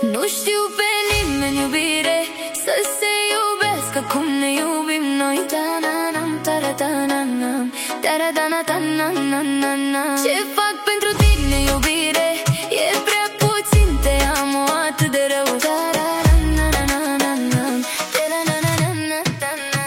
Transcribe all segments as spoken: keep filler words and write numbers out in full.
Nu știu pe nimeni iubire să se iubească cum ne iubim noi. Ta-na-nam, ta-ra-ta-na-nam, ta-ra-ta-na-ta-na-na-na. Ce fac pentru tine iubire e prea puțin, te amo atât de rău. Ta-ra-na-na-na-na-nam, ta-ra-na-na-na-na-na-na.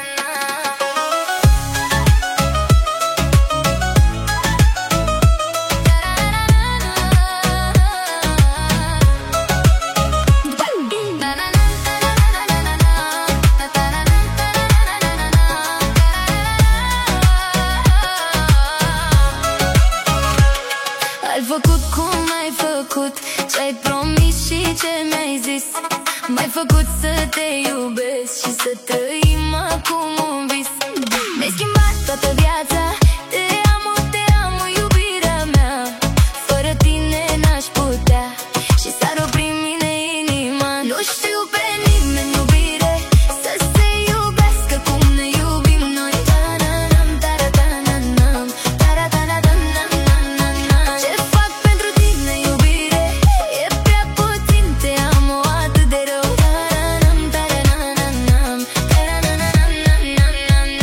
Ai făcut cum ai făcut, ce-ai promis și ce mi-ai zis. M-ai făcut să te iubesc și să trăim acum un vis. Mi-ai schimbat toată viața, te amo, te amo, iubirea mea. Fără tine n-aș putea și s-ar opri în mine inima. Nu știu pe nimeni iubire să se iubească cum ne iubim noi. Ta-na-nam, ta-ra-ta-na-nam, ta-ra-ta-na-ta-na-na-na. Ce fac pentru tine iubire e prea puțin, te amo atât de rău. Ta-ra-nam, ta-ra-na-na-nam, ta-ra-na-na-na-na-na-na.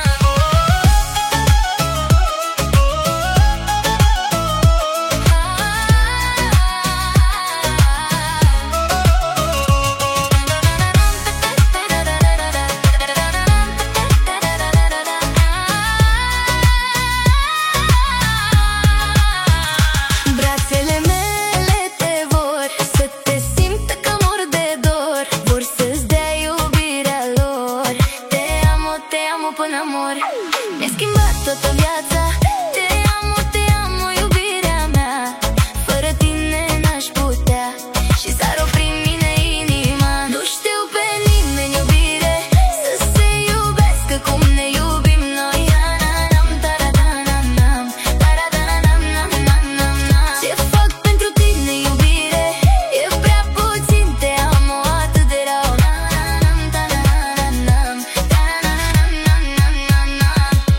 Brațele mele te vor să te simtă că mor de dor. Vor să-ți dea iubirea lor. Te amo, te amo până mor. Mi-ai schimbat toată viața, te amo, te amo, iubirea mea. Fără tine n-aș putea și s-ar opri în mine inima. Nu știu pe nimeni iubire să se iubească cum ne iubim noi. Ta-na-nam, ta-ra-ta-na-nam, ta-ra-ta-na-nam-nam-nam-nam. Ce fac pentru tine iubire e prea puțin, te amo atât de rău. Ta-na-nam, ta-na-na-nam, ta-na-na-nam-nam-nam-nam.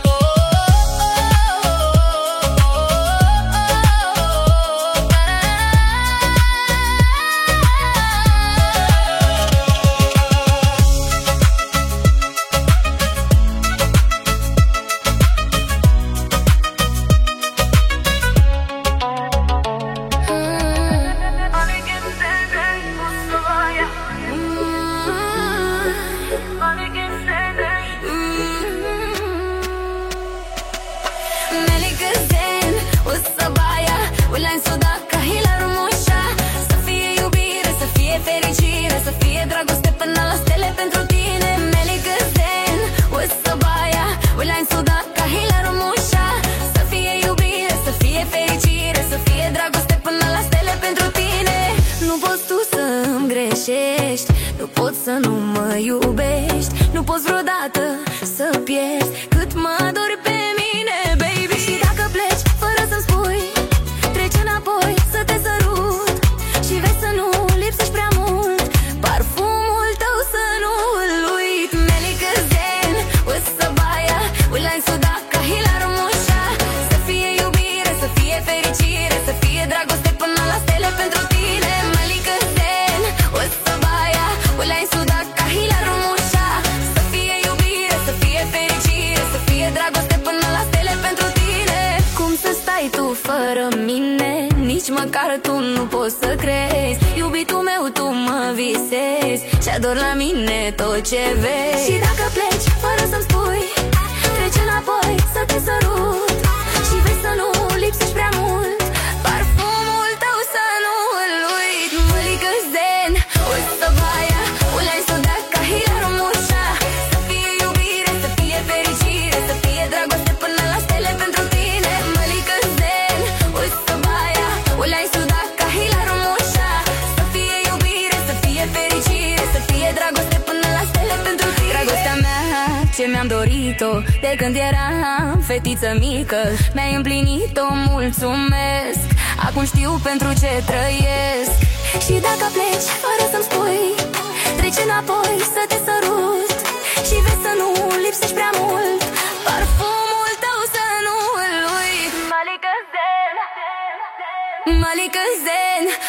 Melike zen, usabaya, ulan suda kahila rumusha. Să fie iubire, să fie fericire, să fie dragoste până la stele pentru tine. Melike zen, usabaya, ulan suda kahila rumusha. Să fie iubire, să fie fericire, să fie dragoste până la stele pentru tine. Nu poți tu să-mi greșești, nu poți să nu mă iubești, nu poți vreodată să pierzi cât mă dori pe mine, baby. Și dacă pleci fără să-mi spui, trece înapoi să te sărut. Și vezi să nu lipsești prea mult, parfumul tău să nu-l uit. Melike zen, usabaya, ulan suda kahila rumusha. Să fie iubire, să fie fericire, să fie dragoste până la stele pentru tine. Melike zen, usabaya, ulan suda kahila rumusha. Să fie iubire, să fie fericire, să fie dragoste până la stele pentru tine. Cum să stai tu fără mine? Nici măcar tu nu poți să crezi. Iubitul meu, tu mă visezi și ador la mine tot ce vezi. Și dacă pleci fără să-mi spui, trece înapoi să te sărut. Și vezi să nu lipsești prea mult, parfumul tău să nu-l uit. Melike zen, usabaya, ulan suda kahila rumusha. Să fie iubire, să fie fericire, să fie dragoste până la stele pentru tine. Melike zen, usabaya, ulan suda kahila rumusha. Să fie iubire, să fie fericire, să fie dragoste până la stele pentru tine. Dragostea mea, ce mi-am dorit-o de când eram fetiță mică, mi-ai împlinit-o, mulțumesc. Acum știu pentru ce trăiesc. Și dacă pleci fără să-mi spui, trece înapoi să te sărut. Și vezi să nu lipsești prea mult, parfumul tău să nu-l uit. Melike zen, Melike zen,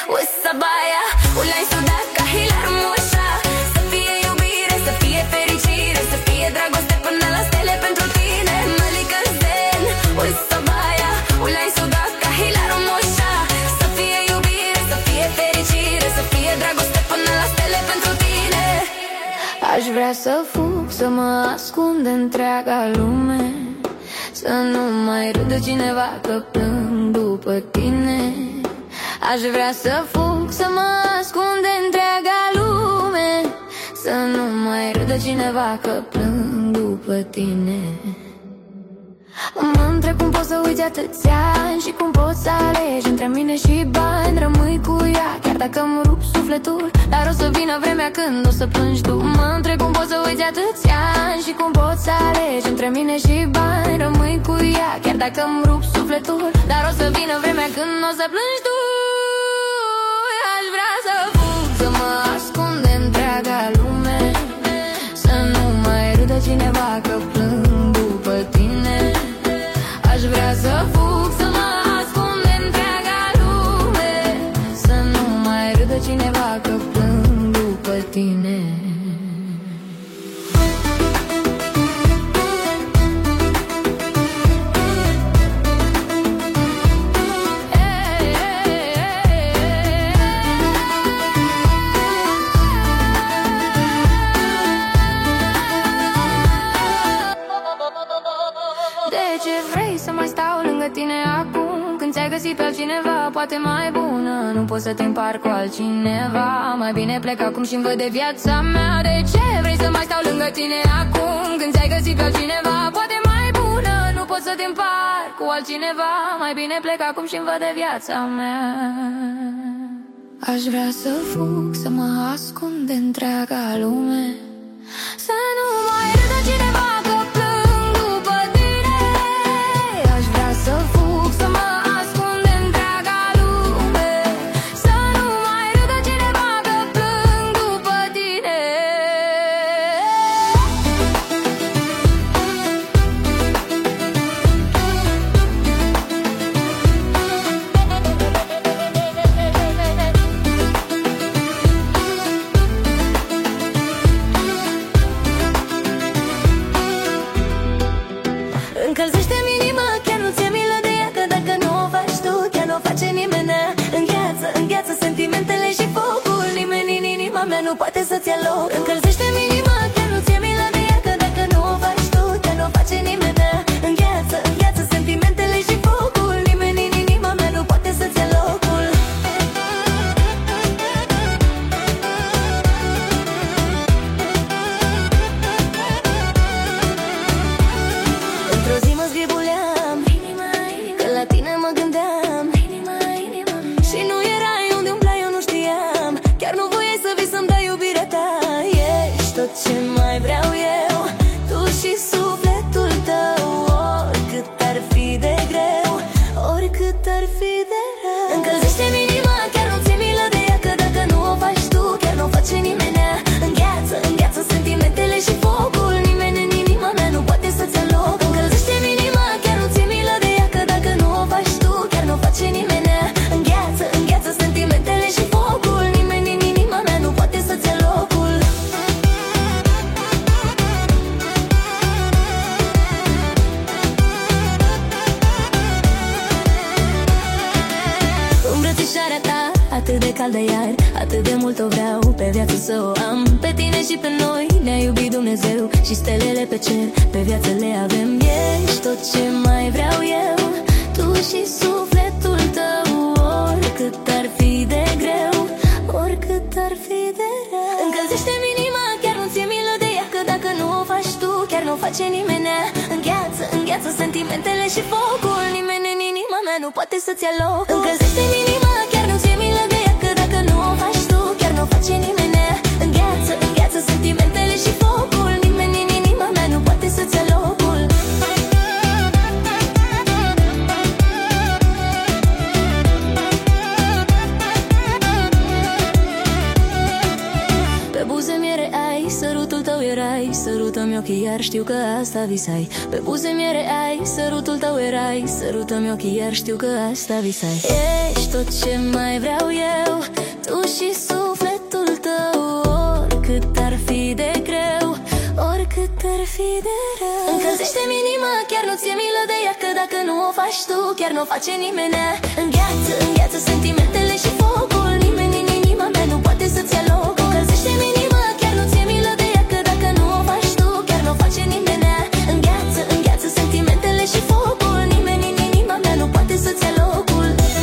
sabaya, ulai sudat ca hilar mușa. Să fie iubire, să fie fericire, să fie dragoste până la stele pentru tine. Mălică zen, ui sabaya, ulai sudat ca hilar mușa. Să fie iubire, să fie fericire, să fie dragoste până la stele pentru tine. Aș vrea să fug, să mă ascund de întreaga lume, să nu mai râdă cineva că plâng după tine. Aș vrea să fug, să mă ascund de întreaga lume, să nu mai râdă cineva că plâng după tine. Mă întreb cum poți să uiți atâția ani și cum poți să alegi între mine și bani. Rămâi cu ea chiar dacă îmi rup sufletul, dar o să vină vremea când o să plângi tu. Mă întreb cum poți să uiți atâția ani și cum poți să alegi între mine și bani. Rămâi cu ea chiar dacă îmi rup sufletul, dar o să vină vremea când o să plângi tu. Aș vrea să fug, să mă ascund de întreaga lume, să nu mai râdă cineva că plâng după tine. Aș vrea să fug, să mă ascund de întreaga lume, să nu mai râdă cineva că plâng după tine. Tine acum, când ți-ai găsit pe altcineva, poate mai bună, nu poți să te împar cu altcineva. Mai bine plec acum și-mi văd de viața mea. De ce vrei să mai stau lângă tine acum, când ți-ai găsit pe altcineva, poate mai bună, nu poți să te împar cu altcineva. Mai bine plec acum și-mi văd de viața mea. Aș vrea să fug, să mă ascund de întreaga lume, să nu mai râdă cineva că plâng după tine. Aș vrea să fug, să mă ascund de întreaga lume, să nu mai râdă cineva că plâng după tine. Încălzește-mi inima, chiar nu ți-e milă de ea, că dacă nu o faci tu, chiar nu o face nimeni. Îngheață, îngheață sentimentele și focul, nimeni în inima mea nu poate să-ți ia loc. Încălzește-mi inima, chiar nu ți-e milă de ea, că dacă nu o faci tu, chiar nu o face nimeni. Îngheață, îngheață sentimentele și focul, nimeni în inima mea nu poate să-ți ia locul. Într-o zi mă zgribuleam, că la tine mă gândeam, și nu erai unde umblai, eu nu știam. Chiar nu voiai să vii să-mi dai iubirea ta. Ești tot ce mai vreau eu, tu și sufletul tău. Oricât ar fi de greu, oricât ar fi de rău. Încălzește-mi inima, chiar nu ți-e milă de ea, că dacă nu o faci tu, chiar nu o face nimeni. Îngheață, îngheață sentimentele și focul, nimeni în inima mea nu poate să-ți ia loc. Încălzește-mi inima, chiar nu ți-e milă de ea, că dacă nu o faci tu, chiar nu o face nimeni. Îngheață, îngheață sentimentele și focul, nimeni în inima mea nu poate să-ți ia locul. Îmbrățișarea ta, atât de caldă iar, atât de mult o vreau pe viață să o am. Pe tine și pe noi ne-a iubit Dumnezeu, și stelele pe cer pe viață le avem. Ești tot ce mai vreau eu, tu și sufletul tău. Oricât ar fi de greu, oricât ar fi de rău. Încălzește-mi inima, chiar nu ți-e milă de ea, că dacă nu o faci tu, chiar nu o face nimeni. Îngheață, îngheață sentimentele și focul, nimeni în inima mea nu poate să-ți ia loc. Încălzește-mi inima, chiar nu ți-e milă de ea, că dacă nu o faci tu, chiar nu o face nimeni. Îngheață, îngheață sentimentele și focul, nimeni în inima mea nu poate să-ți ia locul. Pe buze miere ai, sărutul tău erai, sărută-mi ochii iar știu că asta visai. Pe buze miere ai, sărutul tău erai, sărută-mi ochii iar știu că asta visai. Ești tot ce mai vreau eu, tu și sufletul tău. Oricât ar fi de greu, oricât ar fi de rău, încălzește-mi inima, chiar nu ți-e milă de ea, că dacă nu o faci tu, chiar nu o face nimeni. Îngheață, îngheață sentimentele și focul, nimeni în inima mea nu poate să-ți ia locul. Încălzește-mi inima, chiar nu ți-e milă de ea, că dacă nu o faci tu, chiar nu o face nimeni. Îngheață, îngheață sentimentele și focul, nimeni în inima mea nu poate să-ți ia locul.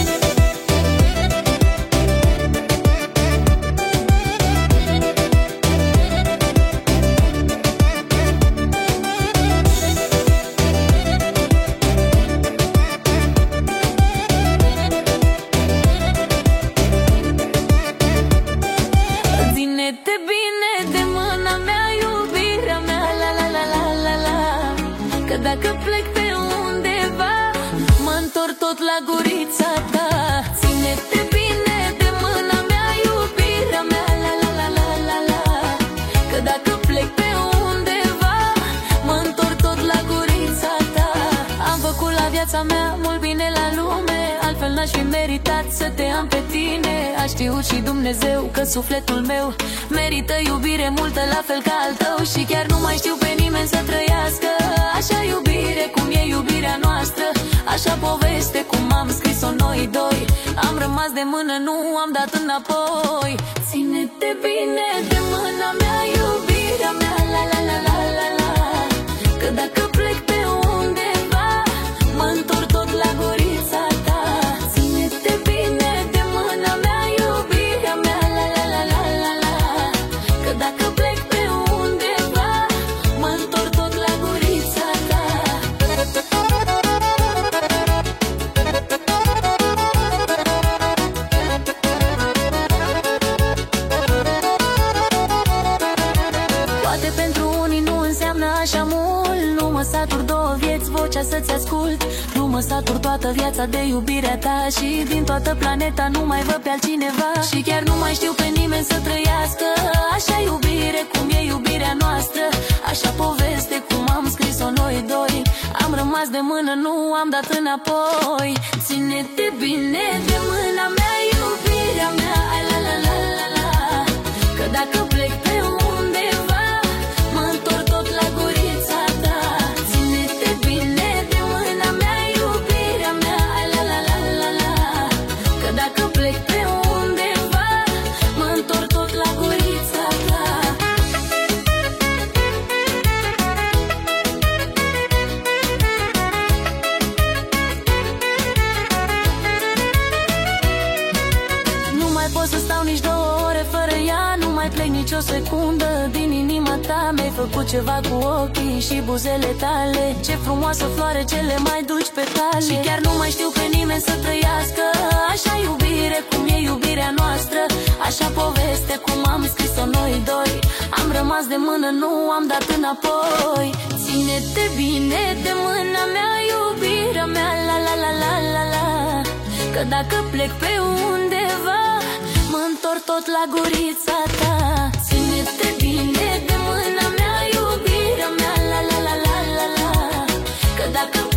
Ține-te bine de mâna mea, iubirea mea, la la la la la la, că dacă plec pe undeva, mă întorc tot la gurița ta. Ține-te bine de mâna mea, iubirea mea, la la la la la la, că dacă plec pe undeva, mă întorc tot la gurița ta. Am făcut la viața mea mult bine la lume, altfel n-aș fi meritat să te am pe tine. A știut și Dumnezeu că sufletul meu merită iubire multă la fel ca al tău, și chiar nu mai știu pe nimeni să trăiască așa iubire cum e iubirea noastră, așa poveste cum am scris-o noi doi. Am rămas de mână, nu am dat înapoi. Ține-te bine de mâna mea, iubirea mea, la la la la la la, că dacă plec pe undeva, mă întorc tot la gurița ta. Ține-te bine de mâna mea, iubirea mea, la la la la la la, că dacă plec pe undeva, mă întorc tot la gurița ta. Poate pentru unii nu înseamnă așa mult, nu mă satur două vieți, vocea să-ți ascult. Nu mă satur toată viața de iubirea ta, și din toată planeta nu mai văd pe altcineva. Și chiar nu mai știu pe nimeni să trăiască așa iubire cum e iubirea noastră, așa poveste cum am scris-o noi doi. Am rămas de mână, nu am dat înapoi. Ține-te bine de mâna mea, iubirea mea, la la la la la, că dacă plec pe undeva, mă întorc tot la gurița ta. Ține-te bine de mâna mea, iubirea mea, la la la la la, că dacă plec pe undeva, mă întorc tot la gurița ta. Nu mai pot să stau nici două ore fără ea, nu mai plec nici o secundă din inima ta. Mi-ai făcut ceva cu ochii și buzele tale, ce frumoasă floare, cele mai dulci petale. Și chiar nu mai știu pe nimeni să trăiască așa iubire cum e iubirea noastră, așa poveste cum am scris-o noi doi. Am rămas de mână, nu am dat înapoi. Ține-te bine de mâna mea, iubirea mea, la la la la la la, că dacă plec pe undeva, mă întorc tot la gurița ta. Ține-te bine de mâna mea, iubirea mea, la la la la la la, că dacă